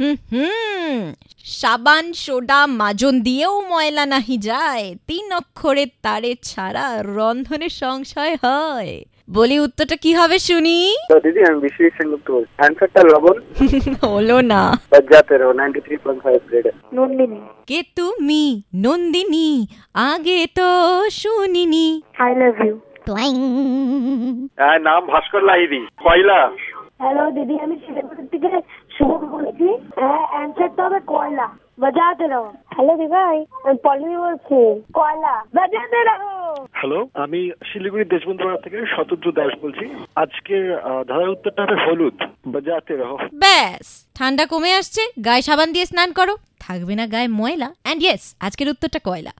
সাবান সোডা মাজন দিয়েও ময়লা নাহি যায়, 3 অক্ষরের তারে ছাড়া রন্ধনে সংশয় হয়। বলি উত্তরটা কি হবে শুনি? তো দিদি আমি বিশ্বজিৎ সেনগুপ্ত বলছি। অ্যানসারটা লবণ হলো না। বাজাতে রো 93.5 গ্রেড। নন্দিনী। কে তুমি? নন্দিনী, আগে তো শুনিনি। I love you. নাম ভাস্কর লাহিড়ী। কয়লা। হ্যালো দিদি, আমি শিলিগুড়ি থেকে শুভ বলছি। অ্যান্সারটা হবে কয়লা। বাজাতে রো। হ্যালো দিভাই, আমি পল্লবী বলছি। কয়লা বাজাতে রো। হ্যালো, আমি শিলিগুড়ি দেশবন্ধু থেকে শতদ্রু দাস বলছি। আজকের ধারার উত্তরটা হবে হলুদ। বাজাতে রো। ব্যাস, ঠান্ডা কমে আসছে, গায়ে সাবান দিয়ে স্নান করো, থাকবে না গায়ে ময়লা। এন্ড ইয়েস, আজকের উত্তরটা কয়লা।